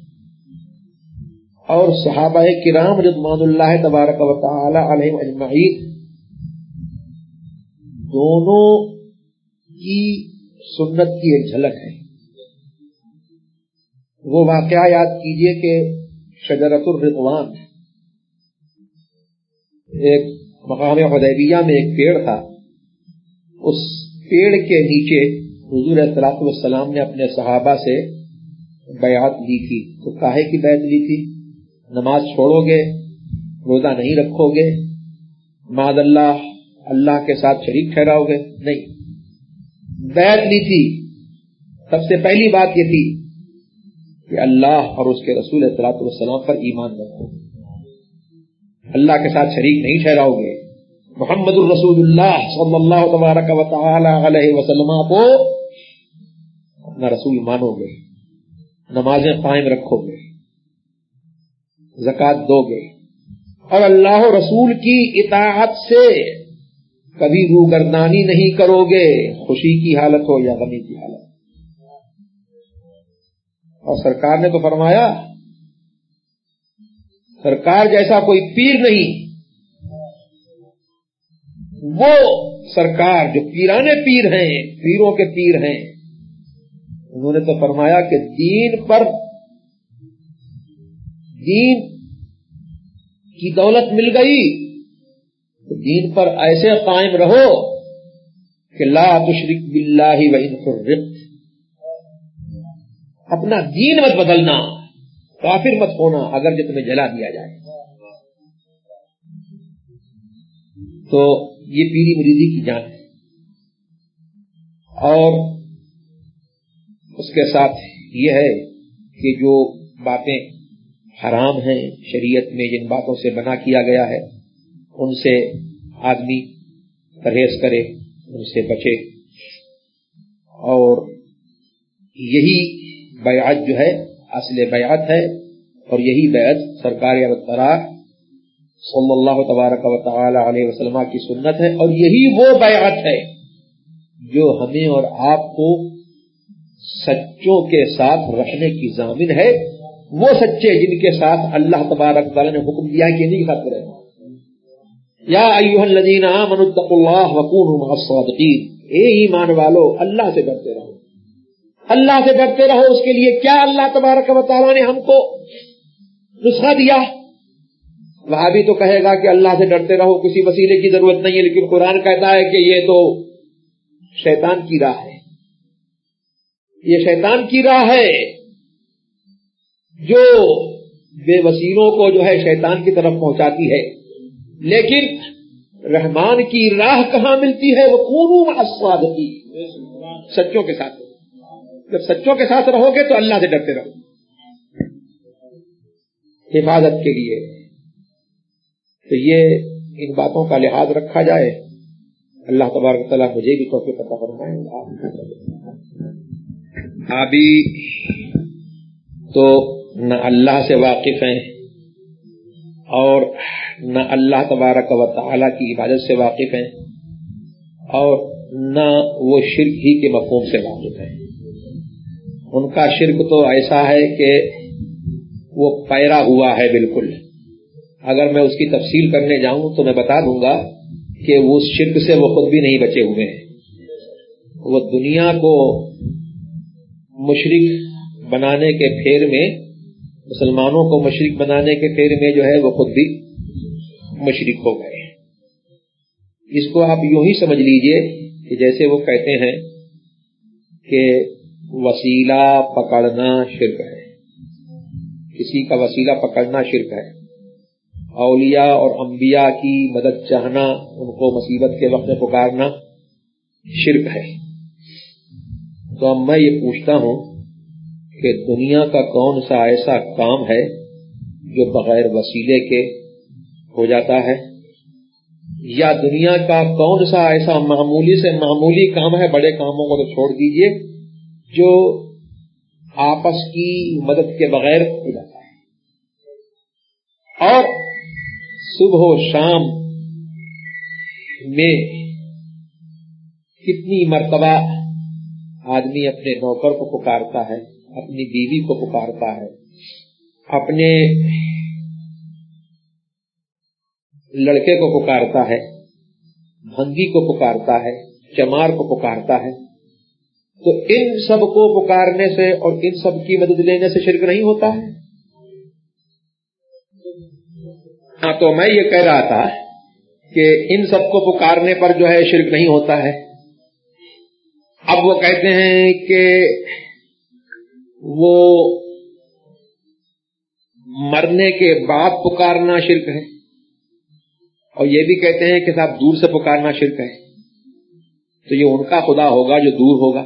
اور صحابہ کرام رضوان اللہ تبارک و تعالی علیہم اجمعین دونوں کی سنت کی ایک جھلک ہے. وہ واقعہ یاد کیجئے کہ شجرۃ الرضوان ایک مقام حدیبیہ میں ایک پیڑ تھا. اس پیڑ کے نیچے حضور صلی اللہ علیہ وسلم نے اپنے صحابہ سے بیعت لی تھی. تو کاہے کی بیعت لی تھی؟ نماز چھوڑو گے, روزہ نہیں رکھو گے, معاذ اللہ اللہ کے ساتھ شریک ٹھہراؤ گے؟ نہیں, بیعت لی تھی. سب سے پہلی بات یہ تھی کہ اللہ اور اس کے رسول صلی اللہ علیہ وسلم پر ایمان رکھو, اللہ کے ساتھ شریک نہیں ٹھہراؤ گے, محمد الرسول اللہ صلی اللہ تبارک و تعالی علیہ وسلم کو اپنا رسول مانو گے, نمازیں قائم رکھو گے, زکوٰۃ دو گے, اور اللہ و رسول کی اطاعت سے کبھی روگردانی نہیں کرو گے, خوشی کی حالت ہو یا غمی کی حالت. اور سرکار نے تو فرمایا, سرکار جیسا کوئی پیر نہیں, وہ سرکار جو پیرانے پیر ہیں, پیروں کے پیر ہیں, انہوں نے تو فرمایا کہ دین کی دولت مل گئی تو دین پر ایسے قائم رہو کہ لا تشرک باللہ وان فرقت, اپنا دین مت بدلنا, کافر مت ہونا اگر تمہیں جلا دیا جائے. تو یہ پیری مریدی کی جان ہے. اور اس کے ساتھ یہ ہے کہ جو باتیں حرام ہیں شریعت میں, جن باتوں سے منع کیا گیا ہے, ان سے آدمی پرہیز کرے, ان سے بچے. اور یہی بیعت جو ہے اصل بیعت ہے, اور یہی بیعت سرکار ابتراء صلی اللہ تبارک و تعالی علیہ وسلم کی سنت ہے. اور یہی وہ بیعت ہے جو ہمیں اور آپ کو سچوں کے ساتھ رکھنے کی ضامن ہے. وہ سچے جن کے ساتھ اللہ تبارک تعالی نے حکم دیا کہ نہیں خط رہے, یا ایھا الذین آمنوا اتقوا اللہ وکونوا مع الصادقین, اے ایمان والو اللہ سے ڈرتے رہو, اللہ سے ڈرتے رہو. اس کے لیے کیا اللہ تبارک و تعالی نے ہم کو نسخہ دیا؟ وہاں بھی تو کہے گا کہ اللہ سے ڈرتے رہو, کسی وسیلے کی ضرورت نہیں ہے, لیکن قرآن کہتا ہے کہ یہ تو شیطان کی راہ ہے, یہ شیطان کی راہ ہے جو بے وسیلوں کو جو ہے شیطان کی طرف پہنچاتی ہے. لیکن رحمان کی راہ کہاں ملتی ہے؟ وَكُونُوا مَعَ الصَّادِقِينَ, سچوں کے ساتھ. جب سچوں کے ساتھ رہو گے تو اللہ سے ڈرتے رہو, حفاظت کے لیے. تو یہ ان باتوں کا لحاظ رکھا جائے. اللہ تبارک تعالیٰ مجھے بھی توفیق عطا فرمائے. ابھی تو نہ اللہ سے واقف ہیں اور نہ اللہ تبارک و تعالیٰ کی عبادت سے واقف ہیں, اور نہ وہ شرک ہی کے مفہوم سے واقف ہیں. ان کا شرک تو ایسا ہے کہ وہ پیرا ہوا ہے بالکل. اگر میں اس کی تفصیل کرنے جاؤں تو میں بتا دوں گا کہ وہ اس شرک سے وہ خود بھی نہیں بچے ہوئے ہیں. وہ دنیا کو مشرک بنانے کے پھیر میں, مسلمانوں کو مشرک بنانے کے پھیر میں جو ہے وہ خود بھی مشرک ہو گئے. اس کو آپ یوں ہی سمجھ لیجئے کہ جیسے وہ کہتے ہیں کہ وسیلہ پکڑنا شرک ہے, کسی کا وسیلہ پکڑنا شرک ہے, اولیاء اور انبیاء کی مدد چاہنا, ان کو مصیبت کے وقت میں پکارنا شرک ہے. تو اب میں یہ پوچھتا ہوں کہ دنیا کا کون سا ایسا کام ہے جو بغیر وسیلے کے ہو جاتا ہے؟ یا دنیا کا کون سا ایسا معمولی سے معمولی کام ہے, بڑے کاموں کو تو چھوڑ دیجئے, جو آپس کی مدد کے بغیر ہو جاتا ہے؟ اور صبح و شام میں کتنی مرتبہ آدمی اپنے نوکر کو پکارتا ہے، اپنی بیوی کو پکارتا ہے، اپنے لڑکے کو پکارتا ہے، بھنگی کو پکارتا ہے، چمار کو پکارتا ہے. تو ان سب کو پکارنے سے اور ان سب کی مدد لینے سے شرک نہیں ہوتا ہے؟ ہاں، تو میں یہ کہہ رہا تھا کہ ان سب کو پکارنے پر جو ہے شرک نہیں ہوتا ہے. اب وہ کہتے ہیں کہ وہ مرنے کے بعد پکارنا شرک ہے، اور یہ بھی کہتے ہیں کہ صاحب دور سے پکارنا شرک ہے. تو یہ ان کا خدا ہوگا جو دور ہوگا.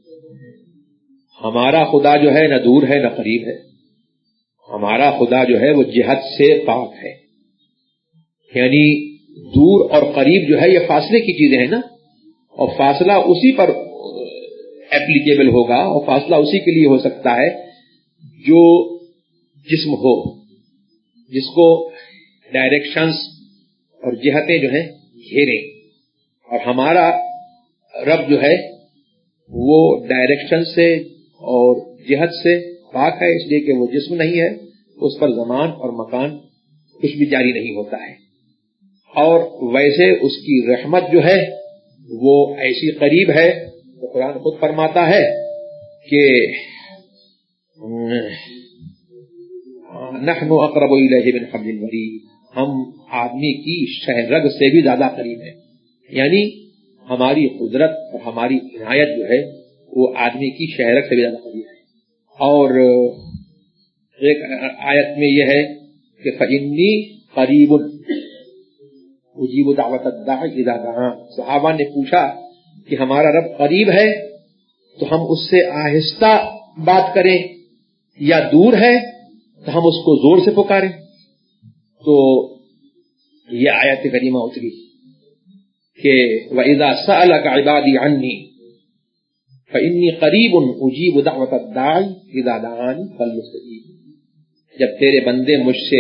ہمارا خدا جو ہے نہ دور ہے نہ قریب ہے. ہمارا خدا جو ہے وہ جہت سے پاک ہے. یعنی دور اور قریب جو ہے یہ فاصلے کی چیزیں ہیں نا، اور فاصلہ اسی پر ایپلیکیبل ہوگا، اور فاصلہ اسی کے لیے ہو سکتا ہے جو جسم ہو، جس کو ڈائریکشنز اور جہتیں جو ہیں گھیریں. اور ہمارا رب جو ہے وہ ڈائریکشن سے اور جہت سے پاک ہے، اس لیے کہ وہ جسم نہیں ہے، اس پر زمان اور مکان کچھ بھی جاری نہیں ہوتا ہے. اور ویسے اس کی رحمت جو ہے وہ ایسی قریب ہے، تو قرآن خود فرماتا ہے کہ نحن اقرب الیہ من حبل الورید، ہم آدمی کی شہ رگ سے بھی زیادہ قریب ہیں. یعنی ہماری قدرت اور ہماری عنایت جو ہے وہ آدمی کی شہ رگ سے بھی زیادہ قریب ہے. اور ایک آیت میں یہ ہے کہ فإنی قریب اجیب دعوت الداعی اذا دعان. صحابہ نے پوچھا کہ ہمارا رب قریب ہے تو ہم اس سے آہستہ بات کریں یا دور ہے تو ہم اس کو زور سے پکاریں؟ تو یہ آیت کریمہ اتری کہ وَإِذَا سَأَلَكَ عِبَادِي عَنِّي فَإِنِّي قَرِيبٌ أُجِيبُ دَعْوَةَ الدَّاعِ إِذَا دَعَانِ فَلْيَسْتَجِيبُوا. جب تیرے بندے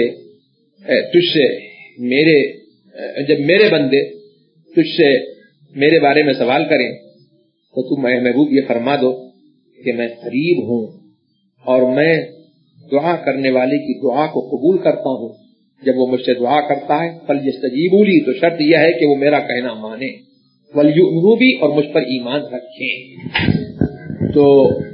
جب میرے بندے تجھ سے میرے بارے میں سوال کریں تو تم محبوب یہ فرما دو کہ میں قریب ہوں اور میں دعا کرنے والے کی دعا کو قبول کرتا ہوں. جب وہ مجھ سے دعا کرتا ہے فَلْيَسْتَجِيبُوا لِي، تو شرط یہ ہے کہ وہ میرا کہنا مانے، وَلْيُؤْمِنُوا بِي، اور مجھ پر ایمان رکھیں. تو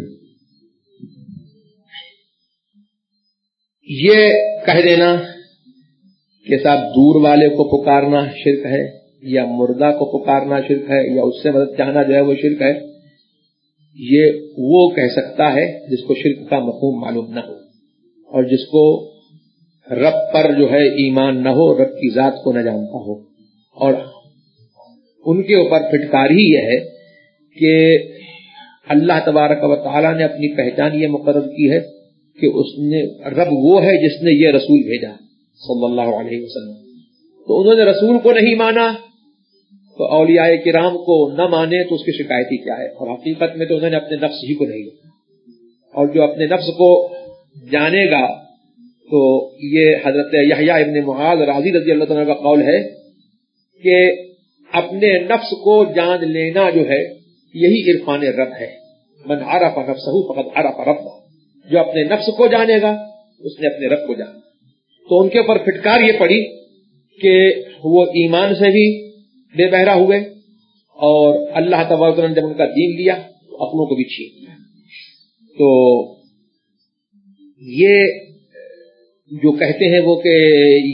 یہ کہہ دینا کہ صاحب دور والے کو پکارنا شرک ہے یا مردہ کو پکارنا شرک ہے یا اس سے مدد چاہنا جو ہے وہ شرک ہے، یہ وہ کہہ سکتا ہے جس کو شرک کا مفہوم معلوم نہ ہو، اور جس کو رب پر جو ہے ایمان نہ ہو، رب کی ذات کو نہ جانتا ہو. اور ان کے اوپر پھٹکار ہی یہ ہے کہ اللہ تبارک و تعالی نے اپنی پہچان یہ مقرر کی ہے کہ اس نے رب وہ ہے جس نے یہ رسول بھیجا صلی اللہ علیہ وسلم. تو انہوں نے رسول کو نہیں مانا تو اولیاء کرام کو نہ مانے تو اس کی شکایت ہی کیا ہے؟ اور حقیقت میں تو انہوں نے اپنے نفس ہی کو نہیں جانا، اور جو اپنے نفس کو جانے گا تو یہ حضرت یحییٰ ابن معاذ رازی رضی اللہ عنہ کا قول ہے کہ اپنے نفس کو جان لینا جو ہے یہی عرفان رب ہے. من عرف نفسہ فقد عرف ربہ، جو اپنے نفس کو جانے گا اس نے اپنے رب کو جانا. تو ان کے اوپر پھٹکار یہ پڑی کہ وہ ایمان سے بھی بے بہرا ہوئے، اور اللہ تبارک و تعالی نے جب ان کا دین لیا تو اپنوں کو بھی چھین لیا. تو یہ جو کہتے ہیں وہ کہ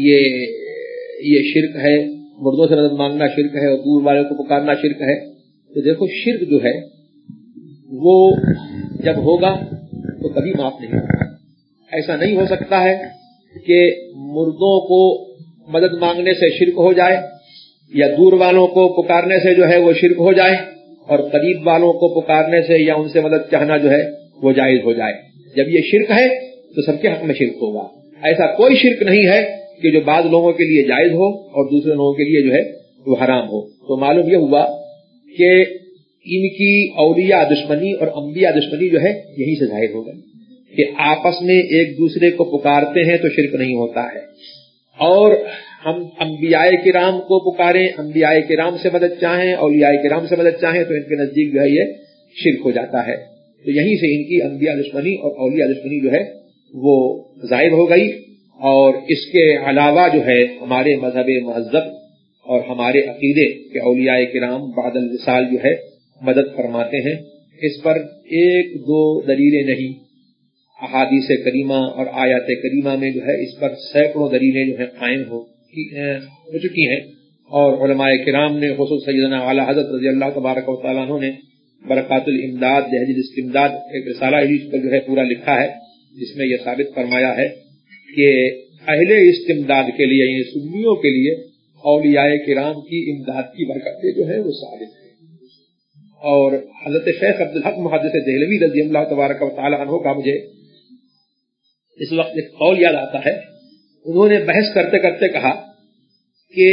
یہ شرک ہے، مردوں سے مدد مانگنا شرک ہے اور دور والوں کو پکارنا شرک ہے. تو دیکھو شرک جو ہے وہ جب ہوگا تو کبھی معاف نہیں ہوگا. ایسا نہیں ہو سکتا ہے کہ مردوں کو مدد مانگنے سے شرک ہو جائے یا دور والوں کو پکارنے سے جو ہے وہ شرک ہو جائے، اور قریب والوں کو پکارنے سے یا ان سے مدد چاہنا جو ہے وہ جائز ہو جائے. جب یہ شرک ہے تو سب کے حق میں شرک ہوگا. ایسا کوئی شرک نہیں ہے کہ جو بعض لوگوں کے لیے جائز ہو اور دوسرے لوگوں کے لیے جو ہے وہ حرام ہو. تو معلوم یہ ہوا کہ ان کی اولیاء دشمنی اور انبیاء دشمنی جو ہے یہی سے ظاہر ہو گئی کہ آپس میں ایک دوسرے کو پکارتے ہیں تو شرک نہیں ہوتا ہے، اور ہم انبیاء کرام کو پکاریں, انبیاء کرام سے مدد چاہیں, اولیاء کرام سے مدد چاہیں, تو ان کے نزدیک جو ہے یہ شرک ہو جاتا ہے. تو یہیں سے ان کی انبیاء دشمنی اور اولیاء دشمنی جو ہے وہ ظاہر ہو گئی. اور اس کے علاوہ جو ہے ہمارے مذہب مہذب اور ہمارے عقیدے کے اولیاء کرام بعد الوصال جو ہے مدد فرماتے ہیں. اس پر ایک دو دلیلیں نہیں, احادیث کریمہ اور آیات کریمہ میں جو ہے اس پر سینکڑوں دلیلیں جو ہے قائم ہو چکی ہیں. اور علماء کرام نے خصوص سیدنا اعلی حضرت رضی اللہ تبارک و تعالیٰ عنہ نے برکات الامداد لحج الاستمداد ایک رسالہ اس پر جو ہے پورا لکھا ہے, جس میں یہ ثابت فرمایا ہے کہ اہل استمداد کے لیے یعنی سنیوں کے لیے اولیاء کرام کی امداد کی برکتیں جو ہے وہ ثابت ہیں. اور حضرت شیخ عبدالحق محدث دہلوی رضی اللہ تبارک و تعالی عنہ کا مجھے اس وقت ایک قول یاد آتا ہے. انہوں نے بحث کرتے کرتے کہا کہ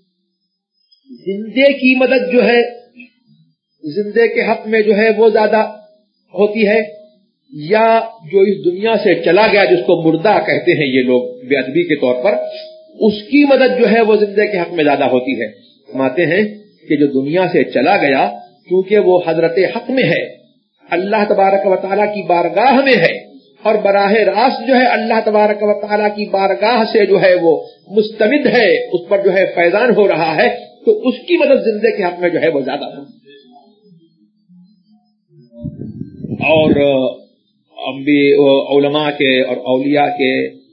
زندے کی مدد جو ہے زندے کے حق میں جو ہے وہ زیادہ ہوتی ہے, یا جو اس دنیا سے چلا گیا جس کو مردہ کہتے ہیں یہ لوگ بے ادبی کے طور پر, اس کی مدد جو ہے وہ زندے کے حق میں زیادہ ہوتی ہے. فرماتے ہیں کہ جو دنیا سے چلا گیا کیونکہ وہ حضرت حق میں ہے, اللہ تبارک و تعالیٰ کی بارگاہ میں ہے, اور براہ راست جو ہے اللہ تبارک و تعالیٰ کی بارگاہ سے جو ہے وہ مستمد ہے, اس پر جو ہے فیضان ہو رہا ہے, تو اس کی مدد زندے کے حق میں جو ہے وہ زیادہ ہے. اور علماء کے اور اولیاء کے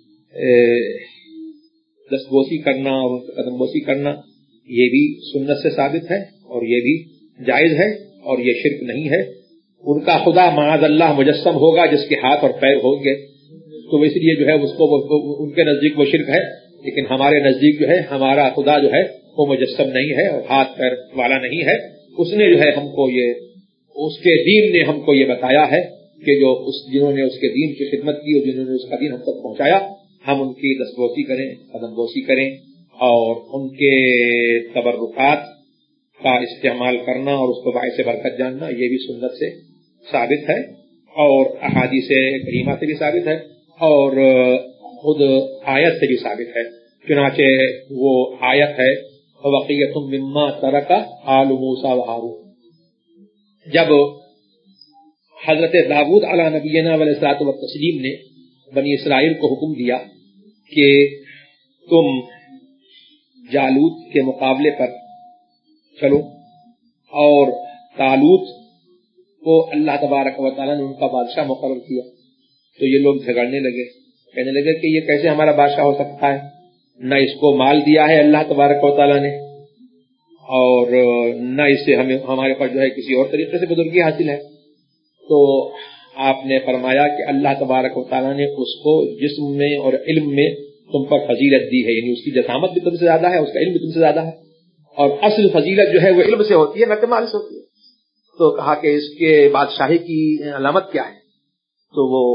دستبوسی کرنا اور قدم بوسی کرنا یہ بھی سنت سے ثابت ہے اور یہ بھی جائز ہے اور یہ شرک نہیں ہے. ان کا خدا معاذ اللہ مجسم ہوگا جس کے ہاتھ اور پیر ہوں گے, تو اس لیے جو ہے اس کو ان کے نزدیک وہ شرک ہے, لیکن ہمارے نزدیک جو ہے ہمارا خدا جو ہے وہ مجسم نہیں ہے اور ہاتھ پیر والا نہیں ہے. اس نے جو ہے ہم کو یہ اس کے دین نے ہم کو یہ بتایا ہے کہ جو جنہوں نے اس کے دین کی خدمت کی اور جنہوں نے اس کا دین ہم تک پہنچایا, ہم ان کی دستبوسی کریں, قدم بوسی کریں, اور ان کے تبرکات کا استعمال کرنا اور اس کو باعث برکت جاننا یہ بھی سنت سے ثابت ہے اور احادیث کریمہ سے بھی ثابت ہے اور خود آیت سے بھی ثابت ہے. چنانچہ وہ آیت ہے وَبَقِيَّةٌ مِّمَّا تَرَكَ آلُ مُوسَىٰ وَهَارُونَ, جب حضرت داؤد علیہ نبینا علیہ الصلوۃ والتسلیم نے بنی اسرائیل کو حکم دیا کہ تم جالوت کے مقابلے پر چلو, اور طالوت کو اللہ تبارک و تعالیٰ نے ان کا بادشاہ مقرر کیا, تو یہ لوگ جھگڑنے لگے, کہنے لگے کہ یہ کیسے ہمارا بادشاہ ہو سکتا ہے, نہ اس کو مال دیا ہے اللہ تبارک و تعالیٰ نے اور نہ اس سے ہمارے پاس جو ہے کسی اور طریقے سے بزرگی حاصل ہے. تو آپ نے فرمایا کہ اللہ تبارک و تعالیٰ نے اس کو جسم میں اور علم میں تم پر فضیلت دی ہے, یعنی اس کی جسامت بھی تم سے زیادہ ہے, اس کا علم بھی تم سے زیادہ ہے, اور اصل فضیلت جو ہے وہ علم سے ہوتی ہے نہ کہ مال سے ہوتی ہے. تو کہا کہ اس کے بادشاہی کی علامت کیا ہے, تو وہ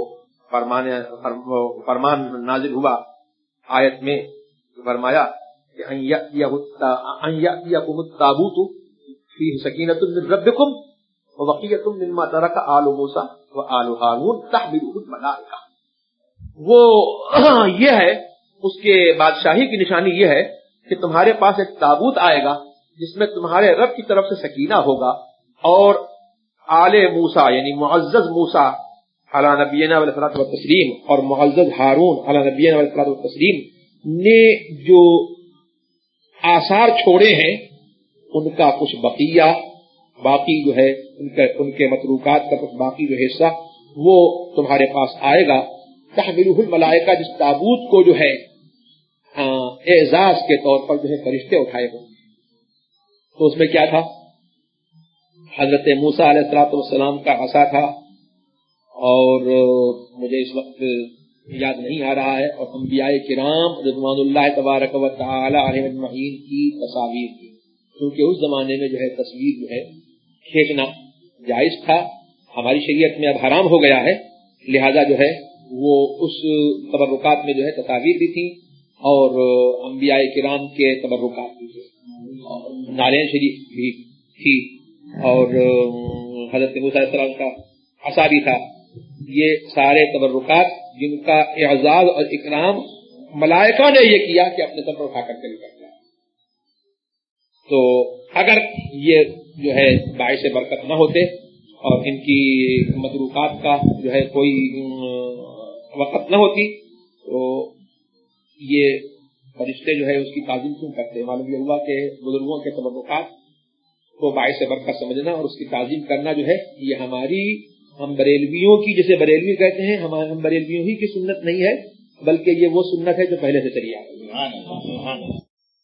فرمان نازل ہوا آیت میں, فرمایا کہ ان یأتیکم التابوت فیہ سکینۃ من ربکم وبقیۃ مما ترک آل موسیٰ وآل ہارون تحملہ الملائکہ. وہ یہ ہے اس کے بادشاہی کی نشانی یہ ہے کہ تمہارے پاس ایک تابوت آئے گا جس میں تمہارے رب کی طرف سے سکینہ ہوگا, اور آل موسیٰ یعنی معزز موسیٰ علی نبینا علیہ الصلوۃ والتسلیم اور معزز ہارون علی نبینا علیہ الصلوۃ والتسلیم نے جو آثار چھوڑے ہیں ان کا کچھ بقیہ باقی جو ہے ان کے متروکات کا کچھ باقی جو حصہ وہ تمہارے پاس آئے گا. تحملہ الملائکہ, جس تابوت کو جو ہے اعزاز کے طور پر جو ہے فرشتے اٹھائے گئے. تو اس میں کیا تھا, حضرت موسیٰ علیہ الصلوۃ والسلام کا عصا تھا, اور مجھے اس وقت یاد نہیں آ رہا ہے, اور انبیاء کرام رضوان اللہ تبارک و تعالی علیہم اجمعین کی تصاویر تھی, کیونکہ اس زمانے میں جو ہے تصویر جو ہے کھینچنا جائز تھا, ہماری شریعت میں اب حرام ہو گیا ہے, لہذا جو ہے وہ اس تبرکات میں جو ہے تصاویر بھی تھی اور انبیاء کرام کے تبرکات بھی تھے, نالین شریف بھی تھی, اور حضرت موسیٰ علیہ السلام کا عصا بھی تھا. یہ سارے تبرکات جن کا اعزاز اور اکرام ملائکہ نے یہ کیا کہ اپنے سر پر اٹھا کر کے نکل گیا. تو اگر یہ جو ہے باعث برکت نہ ہوتے اور ان کی مدروکات کا جو ہے کوئی وقت نہ ہوتی تو یہ فرشتے جو ہے اس کی تعظیم کیوں کرتے؟ معلوم یہ ہوا کہ بزرگوں کے تبرکات کو باعث برکت سمجھنا اور اس کی تعظیم کرنا جو ہے یہ ہم بریلویوں کی، جسے بریلوی کہتے ہیں، ہم بریلویوں ہی کی سنت نہیں ہے، بلکہ یہ وہ سنت ہے جو پہلے سے چلی آ رہی ہے.